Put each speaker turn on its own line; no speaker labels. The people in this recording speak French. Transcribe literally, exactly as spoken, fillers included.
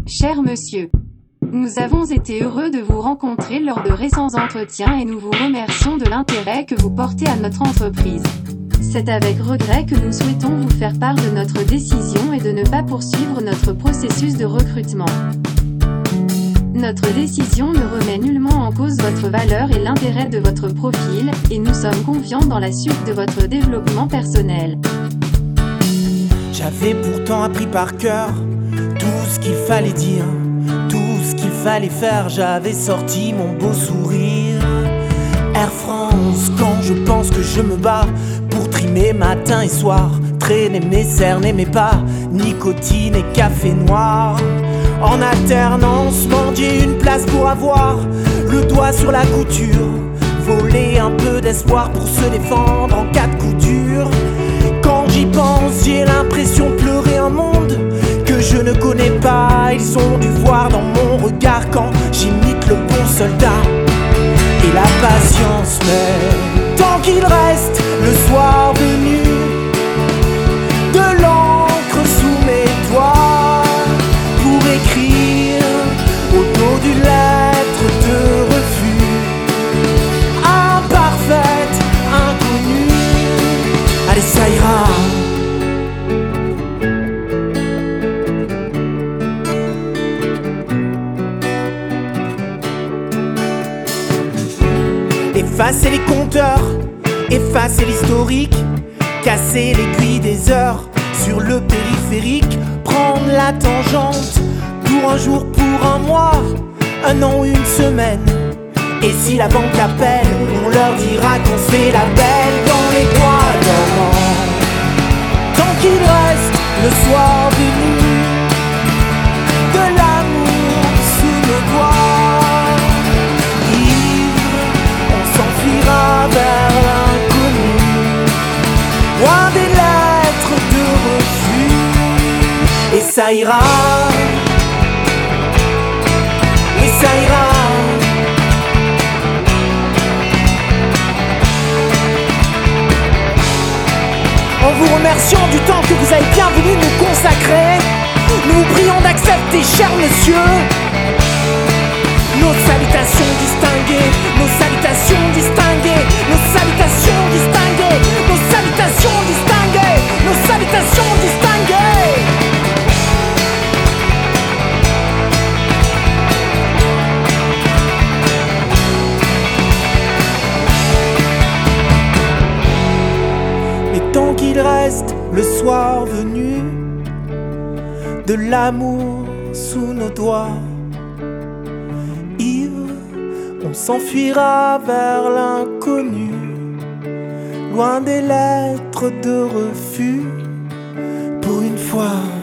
Cher monsieur, nous avons été heureux de vous rencontrer lors de récents entretiens et nous vous remercions de l'intérêt que vous portez à notre entreprise. C'est avec regret que nous souhaitons vous faire part de notre décision et de ne pas poursuivre notre processus de recrutement. Notre décision ne remet nullement en cause votre valeur et l'intérêt de votre profil, et nous sommes confiants dans la suite de votre développement personnel.
J'avais pourtant appris par cœur tout ce qu'il fallait dire, tout ce qu'il fallait faire. J'avais sorti mon beau sourire. Air France, quand je pense que je me bats pour trimer matin et soir, traîner mes cernes et mes pas, nicotine et café noir. En alternance, mendier une place pour avoir le doigt sur la couture, voler un peu d'espoir pour se défendre en cas de coup dur. Quand j'y pense, j'ai l'impression de pleurer un monde que je ne connais pas. Ils ont dû voir dans mon regard quand j'imite le bon soldat. Et la patience, mais tant qu'il reste le soir venu, de l'encre sous mes doigts pour écrire au dos d'une lettre de refus, imparfaite, inconnue. Allez, ça ira. Effacer les compteurs, effacer l'historique, casser l'aiguille des heures sur le périphérique, prendre la tangente pour un jour, pour un mois, un an, une semaine. Et si la banque appelle, on leur dira qu'on se fait la belle dans les bois dormants. Tant qu'il reste le soir venu, de l'amour sous nos doigts, ivre, on s'enfuira vers l'inconnu, loin des lettres de refus. Et ça ira, et ça ira. En vous remerciant du temps que vous avez bien voulu nous consacrer, nous vous prions d'accepter, cher monsieur, nos salutations distinguées, nos salutations distinguées, nos salutations distinguées, nos salutations distinguées, nos salutations distinguées. Tant qu'il reste le soir venu, de l'amour sous nos doigts, ivre, on s'enfuira vers l'inconnu, loin des lettres de refus, pour une fois.